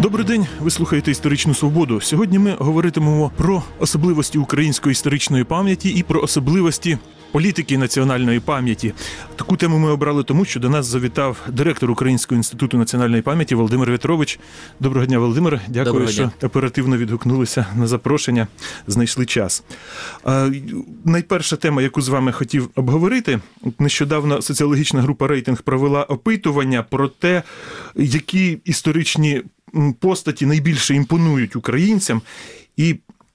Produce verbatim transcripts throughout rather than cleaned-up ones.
Добрий день, ви слухаєте «Історичну свободу». Сьогодні ми говоритимемо про особливості української історичної пам'яті і про особливості політики національної пам'яті. Таку тему ми обрали тому, що до нас завітав директор Українського інституту національної пам'яті Володимир В'ятрович. Доброго дня, Володимир. Дякую, Доброго що дня. оперативно відгукнулися на запрошення, знайшли час. А, найперша тема, яку з вами хотів обговорити, нещодавно соціологічна група «Рейтинг» провела опитування про те, які історичні постаті найбільше імпонують українцям. І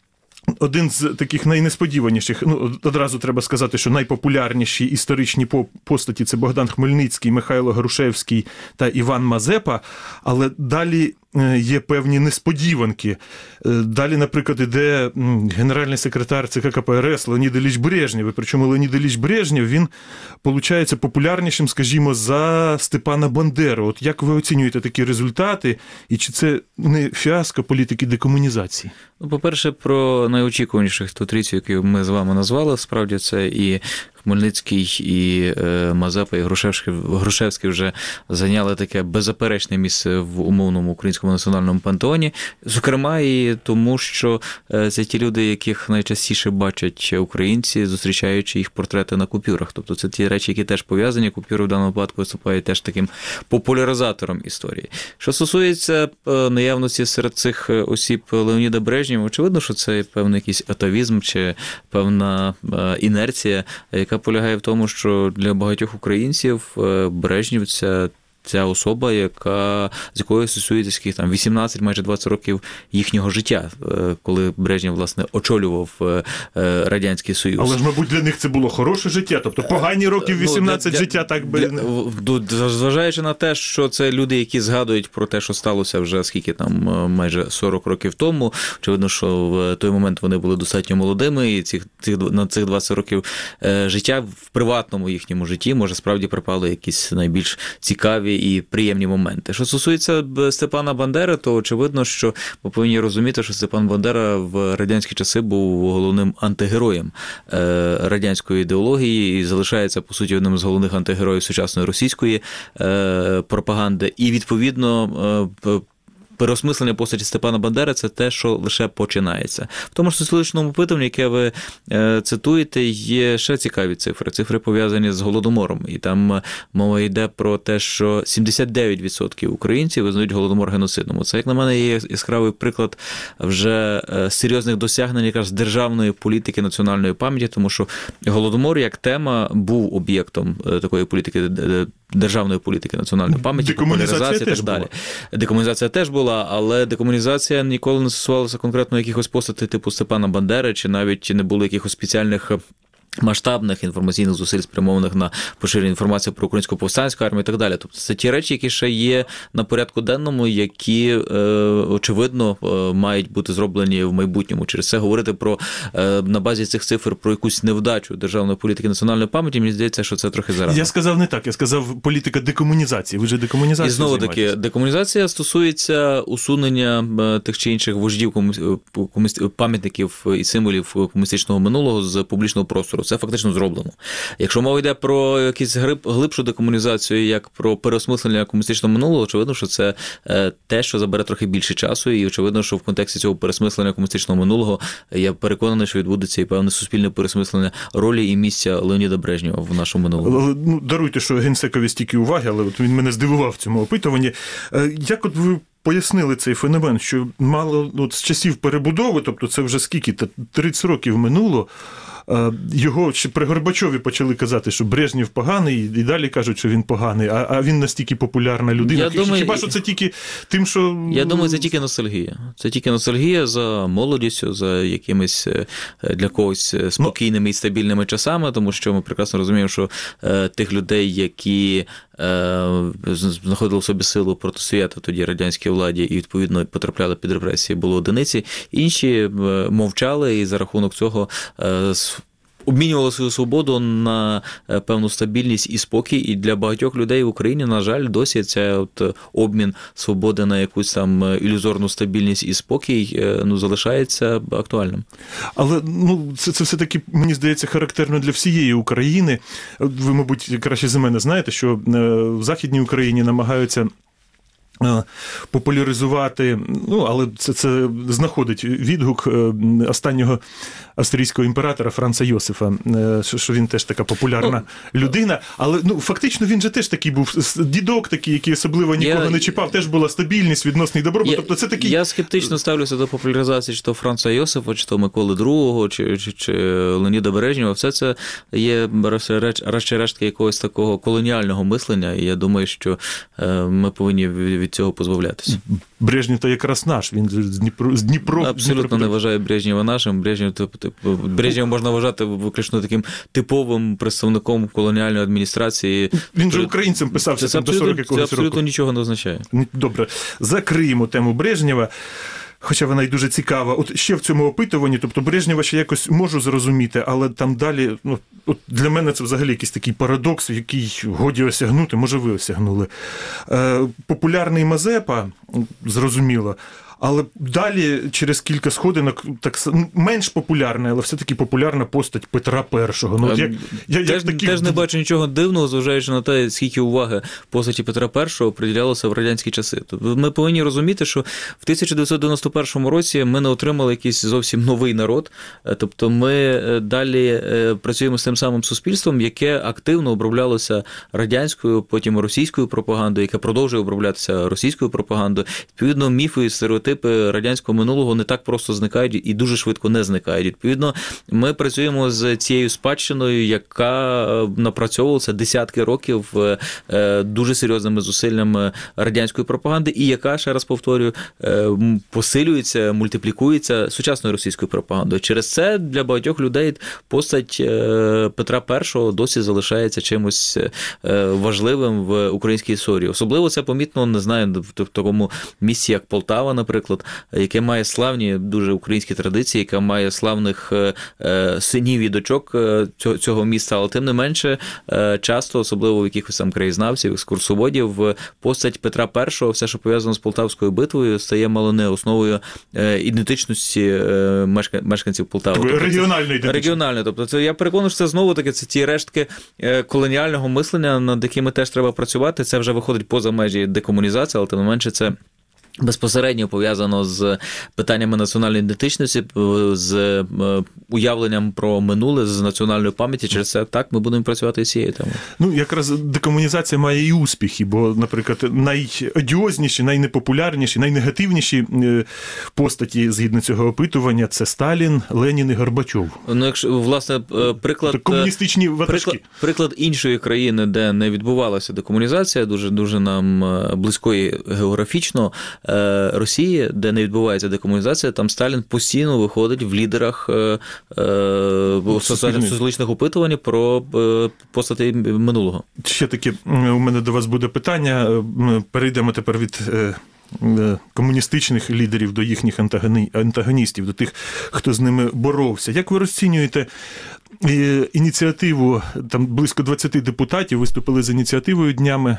один з таких найнесподіваніших, ну, одразу треба сказати, що найпопулярніші історичні постаті – це Богдан Хмельницький, Михайло Грушевський та Іван Мазепа, але далі є певні несподіванки. Далі, наприклад, іде генеральний секретар ЦК КПРС Леонід Ілліч Брежнєв, і причому Леонід Ілліч Брежнєв, він, виходить, популярнішим, скажімо, за Степана Бандеру. От як ви оцінюєте такі результати, і чи це не фіаско політики декомунізації? Ну, по-перше, про найочікуваніших ту трійцю, яку ми з вами назвали, справді це і Хмельницький, і Мазепа, і Грушевський, Грушевський вже зайняли таке беззаперечне місце в умовному українському національному пантеоні. Зокрема, і тому, що це ті люди, яких найчастіше бачать українці, зустрічаючи їх портрети на купюрах. Тобто це ті речі, які теж пов'язані. Купюри в даному випадку виступають теж таким популяризатором історії. Що стосується наявності серед цих осіб Леоніда Брежнєва, очевидно, що це певний якийсь атавізм чи певна інерція, яка полягає в тому, що для багатьох українців Брежнєв – це ця особа, яка, з якою асоціюється скільки там вісімнадцять, майже двадцять років їхнього життя, коли Брежнєв, власне, очолював Радянський Союз. Але ж, мабуть, для них це було хороше життя, тобто погані років вісімнадцять ну, для, життя так би... Для, зважаючи на те, що це люди, які згадують про те, що сталося вже скільки там, майже сорок років тому, очевидно, що в той момент вони були достатньо молодими, і цих, цих, на цих двадцять років життя в приватному їхньому житті, може, справді припали якісь найбільш цікаві і приємні моменти. Що стосується Степана Бандери, то очевидно, що ми повинні розуміти, що Степан Бандера в радянські часи був головним антигероєм радянської ідеології і залишається, по суті, одним з головних антигероїв сучасної російської пропаганди. І, відповідно, переосмислення постаті Степана Бандери – це те, що лише починається. В тому ж соціологічному опитуванні, яке ви е, цитуєте, є ще цікаві цифри. Цифри пов'язані з Голодомором. І там мова йде про те, що сімдесят дев'ять відсотків українців визнають Голодомор геноцидним. Це, як на мене, є яскравий приклад вже серйозних досягнень якраз державної політики національної пам'яті, тому що Голодомор як тема був об'єктом такої політики, державної політики національної пам'яті, популяризації і так далі. Була. Декомунізація теж була, але декомунізація ніколи не стосувалася конкретно якихось постатей типу Степана Бандери, чи навіть не було якихось спеціальних масштабних інформаційних зусиль, спрямованих на поширення інформації про українську повстанську армію і так далі. Тобто це ті речі, які ще є на порядку денному, які, е, очевидно, е, мають бути зроблені в майбутньому. Через це говорити про, е, на базі цих цифр про якусь невдачу державної політики національної пам'яті, мені здається, що це трохи зарано. Я сказав не так, я сказав політика декомунізації. Ви же декомунізацією І знову таки, декомунізація стосується усунення тих чи інших вождів, пам'ятників і символів комуністичного минулого з публічного простору. Це фактично зроблено. Якщо мова йде про якусь глибшу декомунізацію, як про переосмислення комуністичного минулого, очевидно, що це те, що забере трохи більше часу, і очевидно, що в контексті цього переосмислення комуністичного минулого я переконаний, що відбудеться і певне суспільне переосмислення ролі і місця Леоніда Брежнєва в нашому минулому. Ну, даруйте, що Генсекові стільки уваги, але от він мене здивував в цьому опитуванні. Як от ви пояснили цей феномен, що мало от, з часів перебудови, тобто це вже скільки, тридцять років минуло, його ще при Горбачові почали казати, що Брежнєв поганий, і далі кажуть, що він поганий, а, а він настільки популярна людина. Я думаю, Хіба що це тільки тим, що... Я думаю, це тільки ностальгія. Це тільки ностальгія за молодістю, за якимись для когось спокійними і стабільними часами, тому що ми прекрасно розуміємо, що е, тих людей, які е, знаходили в собі силу протистояти тоді радянській владі і, відповідно, потрапляли під репресії, було одиниці. Інші мовчали і за рахунок цього е, обмінювали свою свободу на певну стабільність і спокій, і для багатьох людей в Україні, на жаль, досі цей от обмін свободи на якусь там ілюзорну стабільність і спокій, ну, залишається актуальним. Але, ну, це, це все-таки, мені здається, характерно для всієї України. Ви, мабуть, краще за мене знаєте, що в Західній Україні намагаються популяризувати, ну, але це, це знаходить відгук останнього австрійського імператора Франца Йосифа, що він теж така популярна ну, людина, але ну, фактично він же теж такий був дідок такий, який особливо нікого я, не чіпав, теж була стабільність, відносний добробут. Я, тобто це такий... я скептично ставлюся до популяризації чи то Франца Йосифа, чи то Миколи другого, чи, чи, чи Леоніда Бережнєва. Все це є радше рештки якогось такого колоніального мислення, і я думаю, що ми повинні від цього позбавлятися. Брежнєв то якраз наш, він з Дніпро. З Дніпро Абсолютно Дніпро... не вважаю Брежнєва нашим. Брежнєв, Брежнєва можна вважати виключно таким типовим представником колоніальної адміністрації. Він же українцям писався це там до сорок якогось року. Це абсолютно нічого не означає. Добре, закриємо тему Брежнєва. Хоча вона й дуже цікава. От ще в цьому опитуванні, тобто Брежнєва ще якось можу зрозуміти, але там далі, ну, от для мене це взагалі якийсь такий парадокс, який годі осягнути, може ви осягнули. Е, популярний Мазепа, зрозуміло, але далі через кілька сходинок так менш популярна, але все-таки популярна постать Петра І. Ну, як, як, теж, як такі... теж не бачу нічого дивного, зважаючи на те, скільки уваги постаті Петра І приділялося в радянські часи. Тобто ми повинні розуміти, що в тисяча дев'ятсот дев'яносто першому році ми не отримали якийсь зовсім новий народ. Тобто ми далі працюємо з тим самим суспільством, яке активно оброблялося радянською, потім російською пропагандою, яке продовжує оброблятися російською пропагандою. Відповідно, міфи і стереотипи Типи радянського минулого не так просто зникають і дуже швидко не зникають. Відповідно, ми працюємо з цією спадщиною, яка напрацьовувалася десятки років дуже серйозними зусиллями радянської пропаганди і яка, ще раз повторюю, посилюється, мультиплікується сучасною російською пропагандою. Через це для багатьох людей постать Петра І досі залишається чимось важливим в українській історії. Особливо це помітно, не знаю, в такому місці, як Полтава, наприклад, яке має славні дуже українські традиції, яке має славних синів і дочок цього міста, але тим не менше часто, особливо в якихось там краєзнавців, екскурсоводів, постать Петра І, все, що пов'язано з Полтавською битвою, стає мало не основою ідентичності мешканців Полтави. Тобто регіональної ідентичності. Регіональної. Тобто це, я переконаний, що це знову-таки це ті рештки колоніального мислення, над якими теж треба працювати. Це вже виходить поза межі декомунізації, але тим не менше це безпосередньо пов'язано з питаннями національної ідентичності, з уявленням про минуле, з національною пам'яті. Через це так ми будемо працювати з цією темою. Ну, якраз декомунізація має і успіхи, бо, наприклад, найодіозніші, найнепопулярніші, найнегативніші постаті, згідно цього опитування, це Сталін, Ленін і Горбачов. Ну, якщо, власне, приклад... Тобто комуністичні ватажки. Приклад, приклад іншої країни, де не відбувалася декомунізація, дуже, дуже нам близької географічно, Росії, де не відбувається декомунізація, там Сталін постійно виходить в лідерах соціологічних опитувань про постаті минулого. Ще таке у мене до вас буде питання. Перейдемо тепер від комуністичних лідерів до їхніх антагоністів, до тих, хто з ними боровся. Як ви розцінюєте ініціативу, там близько двадцять депутатів виступили з ініціативою днями,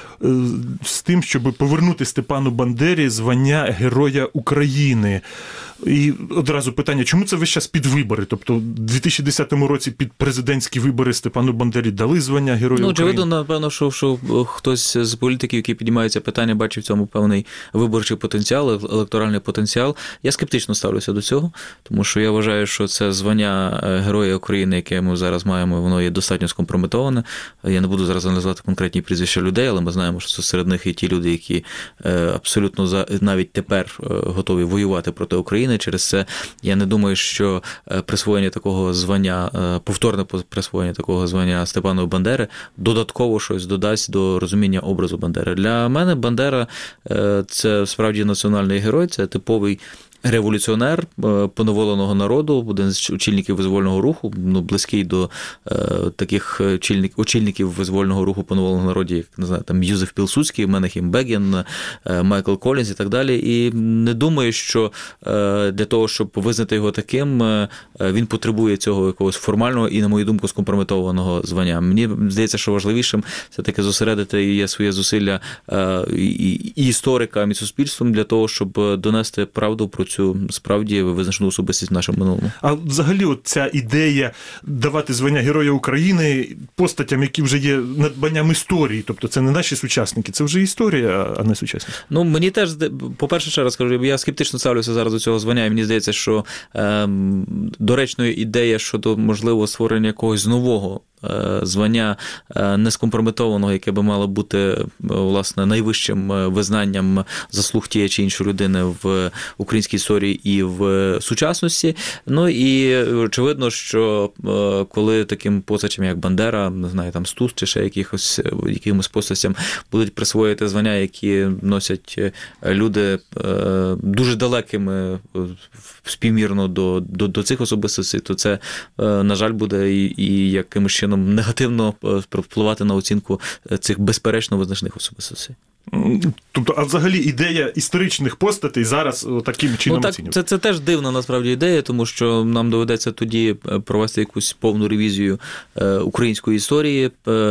з тим, щоб повернути Степану Бандері звання Героя України? І одразу питання, чому це весь час під вибори? Тобто в дві тисячі десятому році під президентські вибори Степану Бандері дали звання Героя ну, України? Очевидно, напевно, що, що хтось з політиків, які піднімаються питання, бачив в цьому певний виборчий потенціал, електоральний потенціал. Я скептично ставлюся до цього, тому що я вважаю, що це звання Героя України, яке ми зараз маємо, воно є достатньо скомпрометоване. Я не буду зараз аналізувати конкретні прізвища людей, але ми знаємо, що серед них є ті люди, які абсолютно навіть тепер готові воювати проти України. Через це я не думаю, що присвоєння такого звання, повторне присвоєння такого звання Степану Бандери додатково щось додасть до розуміння образу Бандери. Для мене Бандера – це справді національний герой, це типовий революціонер поневоленого народу, один з очільників визвольного руху, ну, близький до е, таких очільників визвольного руху поневоленого народу, як, не знаю, там Юзеф Пілсудський, Менахем Бегін, е, Майкл Колінз і так далі. І не думаю, що е, для того, щоб визнати його таким, е, він потребує цього якогось формального і, на мою думку, скомпрометованого звання. Мені здається, що важливішим все-таки зосередити є своє зусилля е, і, і історикам, і суспільством для того, щоб донести правду про цю справді визначену особистість в нашому минулому. А взагалі от ця ідея давати звання Героя України постатям, які вже є надбанням історії, тобто це не наші наші сучасники, це вже історія, а не сучасність. Ну, мені теж, по-перше, ще раз кажу, я скептично ставлюся зараз до цього звання, і мені здається, що е, доречною ідея щодо, можливо, створення якогось нового звання нескомпрометованого, яке би мало бути, власне, найвищим визнанням заслуг тієї чи іншої людини в українській історії і в сучасності. Ну і очевидно, що коли таким постатям, як Бандера, не знаю, там Стус чи ще якихось, якимось постатям будуть присвоїти звання, які носять люди дуже далекими співмірно до, до, до цих особистостей, то це, на жаль, буде і, і якимось чином негативно впливати на оцінку цих безперечно визначних особистостей. Тобто, а взагалі ідея історичних постатей зараз таким чином ну, так, оцінюється? Це, це теж дивна, насправді, ідея, тому що нам доведеться тоді провести якусь повну ревізію української історії,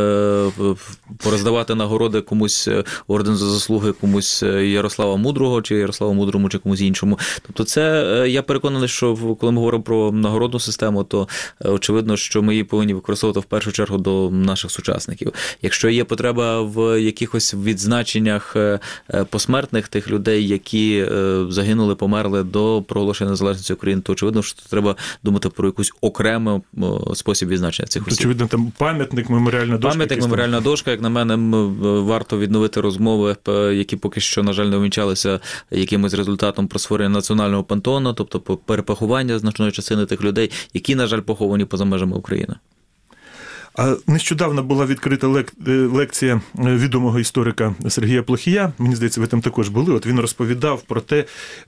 пороздавати нагороди комусь орден за заслуги, комусь Ярослава Мудрого, чи Ярослава Мудрому, чи комусь іншому. Тобто це, я переконаний, що коли ми говоримо про нагородну систему, то очевидно, що ми її повинні використовувати в першу чергу до наших сучасників. Якщо є потреба в якихось відзначеннях посмертних тих людей, які загинули, померли до проголошення незалежності України, то очевидно, що треба думати про якийсь окремий спосіб відзначення цих осіб. Очевидно, там пам'ятник, меморіальна дошка. Пам'ятник, меморіальна дошка, як на мене, варто відновити розмови, які поки що, на жаль, не увінчалися якимось результатом про створення національного пантеону, тобто перепоховання значної частини тих людей, які, на жаль, поховані поза межами України. А нещодавно була відкрита лек... лекція відомого історика Сергія Плохія. Мені здається, ви там також були. От він розповідав про те,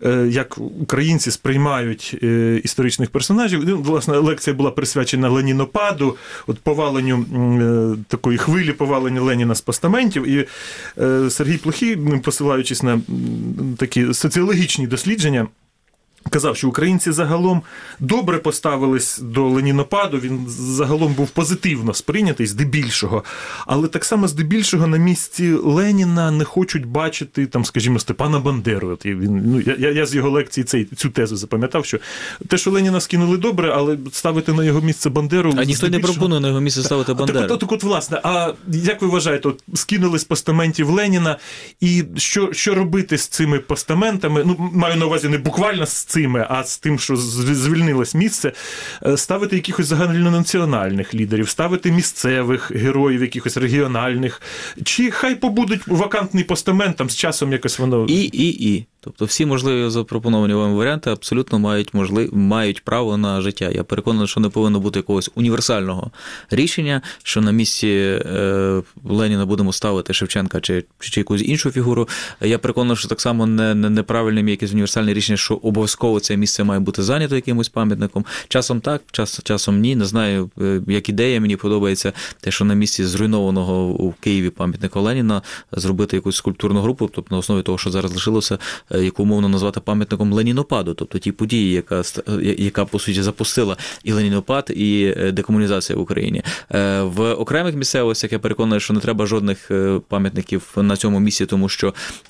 як українці сприймають історичних персонажів. Власне, лекція була присвячена Ленінопаду, от поваленню такої хвилі повалення Леніна з постаментів. І Сергій Плохій, посилаючись на такі соціологічні дослідження, казав, що українці загалом добре поставились до Ленінопаду, він загалом був позитивно сприйнятий, здебільшого, але так само здебільшого на місці Леніна не хочуть бачити, там, скажімо, Степана Бандеру. От він, ну, я, я з його лекції цей, цю тезу запам'ятав, що те, що Леніна скинули добре, але ставити на його місце Бандеру... А ніхто не пропонує на його місце ставити Бандеру. Так, от, так от, власне, а як ви вважаєте, от, скинули з постаментів Леніна, і що, що робити з цими постаментами? Ну, маю на увазі не буквально з цими, а з тим, що звільнилось місце, ставити якихось загальнонаціональних лідерів, ставити місцевих героїв, якихось регіональних, чи хай побудуть вакантний постамент, там з часом якось воно... І, і, і. Тобто всі можливі запропоновані вам варіанти абсолютно мають, можлив... мають право на життя. Я переконаний, що не повинно бути якогось універсального рішення, що на місці е, Леніна будемо ставити Шевченка чи, чи, чи якусь іншу фігуру. Я переконаний, що так само не, не, неправильним є якесь універсальне рішення, що обов'язково це місце має бути зайнято якимось пам'ятником. Часом так, час, часом ні. Не знаю, як ідея, мені подобається те, що на місці зруйнованого у Києві пам'ятника Леніна зробити якусь скульптурну групу, тобто на основі того, що зараз лишилося, яку умовно назвати пам'ятником Ленінопаду, тобто ті події, яка, яка по суті запустила і Ленінопад, і декомунізація в Україні. В окремих місцевостях я переконаний, що не треба жодних пам'ятників на цьому місці, тому що,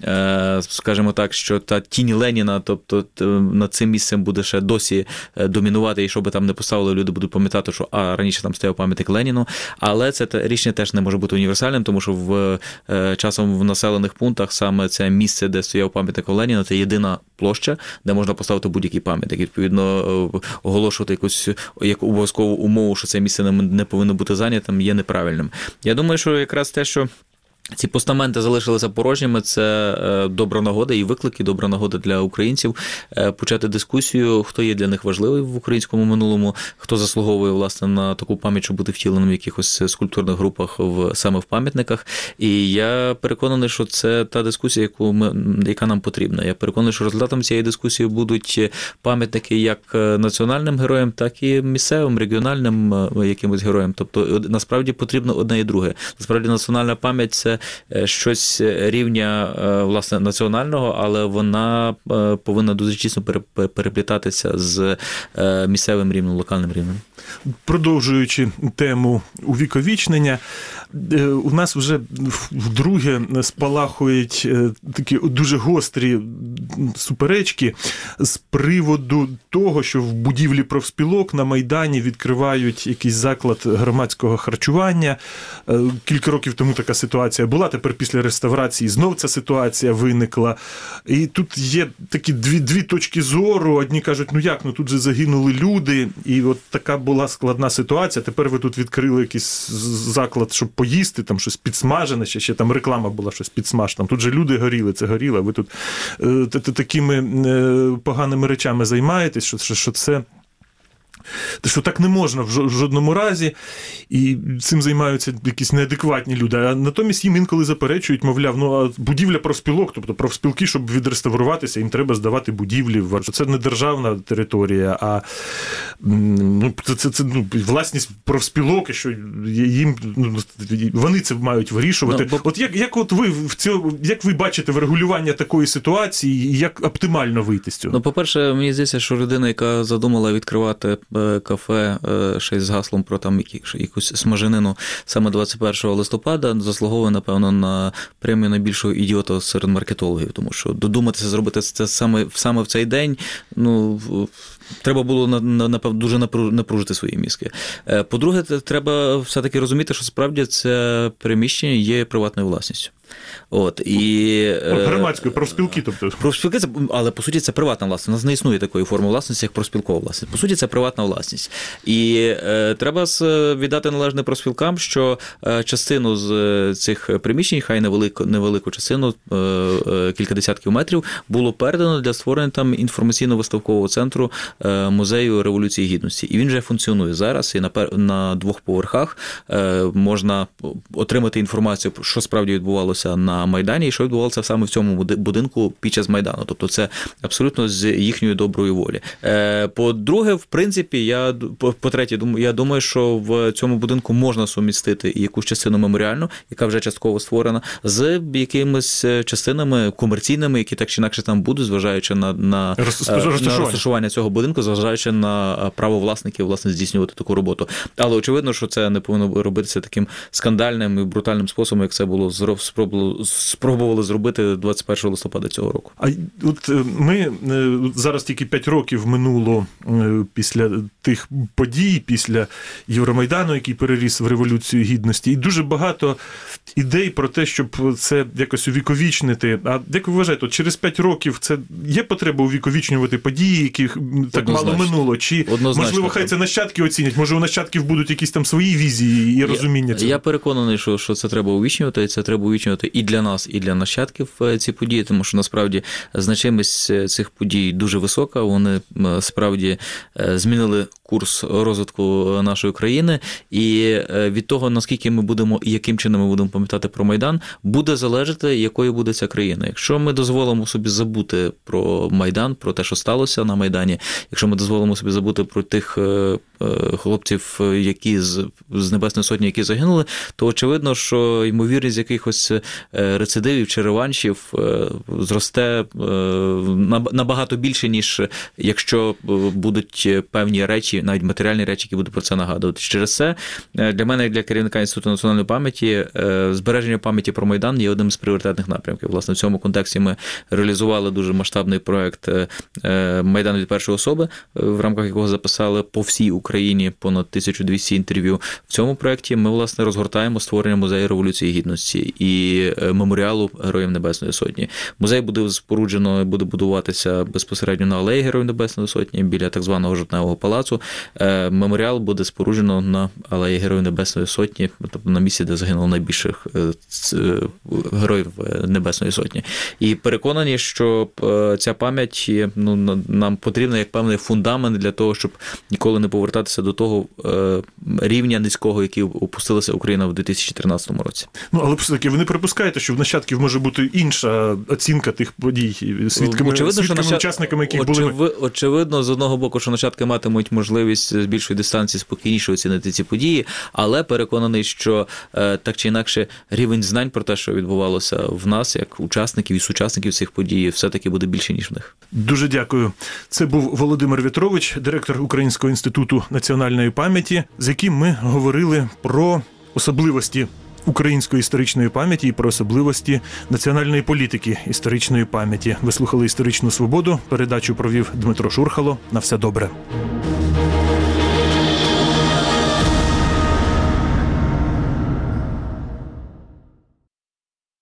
скажімо так, що та тінь Леніна, тобто над цим місцем буде ще досі домінувати, і що би там не поставили, люди будуть пам'ятати, що а раніше там стояв пам'ятник Леніну, але це рішення теж не може бути універсальним, тому що в часом в населених пунктах саме це місце, де стояв пам'ятник Леніна, це єдина площа, де можна поставити будь-який пам'ятник. Відповідно, оголошувати якусь як обов'язкову умову, що це місце не повинно бути зайнятим, є неправильним. Я думаю, що якраз те, що ці постаменти залишилися порожніми, це добра нагода і виклики, добра нагода для українців почати дискусію, хто є для них важливий в українському минулому, хто заслуговує, власне, на таку пам'ять, щоб бути втіленим в якихось скульптурних групах в, саме в пам'ятниках. І я переконаний, що це та дискусія, яку ми, яка нам потрібна. Я переконаний, що результатом цієї дискусії будуть пам'ятники як національним героям, так і місцевим, регіональним якимось героям. Тобто, насправді, потрібно одне і друге. Насправді, національна пам'ять – це щось рівня, власне, національного, але вона повинна дуже тісно переплітатися з місцевим рівнем, локальним рівнем. Продовжуючи тему увіковічнення, у нас вже вдруге спалахують такі дуже гострі суперечки з приводу того, що в будівлі профспілок на Майдані відкривають якийсь заклад громадського харчування. Кілька років тому така ситуація була, тепер після реставрації знов ця ситуація виникла. І тут є такі дві, дві точки зору. Одні кажуть, ну як, ну тут же загинули люди, і от така була складна ситуація, тепер ви тут відкрили якийсь заклад, щоб поїсти, там щось підсмажене, ще, ще там реклама була, щось підсмаж, там тут же люди горіли, це горіло, ви тут е, такими е, поганими речами займаєтесь, що, що, що це... що так не можна в жодному разі, і цим займаються якісь неадекватні люди. А натомість їм інколи заперечують, мовляв, ну а будівля профспілок, тобто профспілки, щоб відреставруватися, їм треба здавати будівлі. Це не державна територія, а ну, це, це, це ну, власність профспілок, що їм, ну, вони це мають вирішувати. No, бо... От як, як от ви в цьому, як ви бачите врегулювання такої ситуації і як оптимально вийти з цього? Ну, по-перше, мені здається, що людина, яка задумала відкривати кафе ще й з гаслом про там якусь смаженину саме двадцять першого листопада, заслуговує, напевно, на премію найбільшого ідіота серед маркетологів, тому що додуматися зробити це саме, саме в цей день, ну, треба було, напевно, дуже напружити свої мізки. По-друге, треба все-таки розуміти, що справді це приміщення є приватною власністю. От, і... Громадської, профспілки, тобто. Профспілки, але, по суті, це приватна власність. У нас не існує такої форми власності, як профспілкова власність. По суті, це приватна власність. І е, треба віддати належне профспілкам, що е, частину з цих приміщень, хай невелику, невелику частину, е, е, кілька десятків метрів, було передано для створення там інформаційно-виставкового центру е, музею Революції Гідності. І він вже функціонує зараз, і на, на двох поверхах е, можна отримати інформацію, що справді відбувалося на Майдані, і що відбувалося саме в цьому будинку під час Майдану. Тобто це абсолютно з їхньої доброї волі. По-друге, в принципі, я, по-третє, я думаю, що в цьому будинку можна сумістити якусь частину меморіальну, яка вже частково створена, з якимись частинами комерційними, які так чи інакше там будуть, зважаючи на, на, розташування. на розташування цього будинку, зважаючи на право власників, власне, здійснювати таку роботу. Але очевидно, що це не повинно робитися таким скандальним і брутальним способом, як це було спробували зробити двадцять першого листопада цього року. А от ми зараз тільки п'ять років минуло після тих подій, після Євромайдану, який переріс в Революцію Гідності, і дуже багато ідей про те, щоб це якось увіковічнити. А як ви вважаєте, через п'ять років це є потреба увіковічнювати події, яких так Однозначно. мало минуло? Чи, Однозначно. Можливо, хай це нащадки оцінять? Може, у нащадків будуть якісь там свої візії і розуміння цього? Я, я переконаний, що, що це треба увічнювати, і це треба увічнювати і для нас, і для нащадків ці події, тому що насправді значимість цих подій дуже висока, вони справді змінили курс розвитку нашої країни, і від того, наскільки ми будемо і яким чином ми будемо пам'ятати про Майдан, буде залежати, якою буде ця країна. Якщо ми дозволимо собі забути про Майдан, про те, що сталося на Майдані, якщо ми дозволимо собі забути про тих хлопців, які з, з Небесної Сотні, які загинули, то очевидно, що ймовірність якихось рецидивів чи реваншів зросте набагато більше, ніж якщо будуть певні речі, навіть матеріальні речі, які будуть про це нагадувати. Через це для мене, як для керівника Інституту національної пам'яті, збереження пам'яті про Майдан є одним з пріоритетних напрямків. Власне, в цьому контексті ми реалізували дуже масштабний проект «Майдан від першої особи», в рамках якого записали по всій Україні понад тисячу двісті інтерв'ю. В цьому проєкті ми, власне, розгортаємо створення музею Революції Гідності і меморіалу Героїв Небесної Сотні. Музей буде споруджено, буде будуватися безпосередньо на алеї Героїв Небесної Сотні, біля так званого Жовтневого палацу. Меморіал буде споруджено на алеї Героїв Небесної Сотні, тобто на місці, де загинуло найбільших Героїв Небесної Сотні. І переконані, що ця пам'ять, ну, нам потрібна як певний фундамент для того, щоб ніколи не повертатися до того рівня низького, який опустилася Україна в дві тисячі тринадцятому році. Ну, але все-таки ви не припускаєте, що в нащадків може бути інша оцінка тих подій, свідками, очевидно, свідками нащад... учасниками, яких Очевид... були? Очевидно, з одного боку, що нащадки матимуть можливість можливість з більшої дистанції спокійніше оцінити ці події, але переконаний, що так чи інакше рівень знань про те, що відбувалося в нас, як учасників і сучасників цих подій, все-таки буде більше, ніж в них. Дуже дякую. Це був Володимир В'ятрович, директор Українського інституту національної пам'яті, з яким ми говорили про особливості української історичної пам'яті і про особливості національної політики історичної пам'яті. Ви слухали «Історичну свободу». Передачу провів Дмитро Шурхало. На все добре.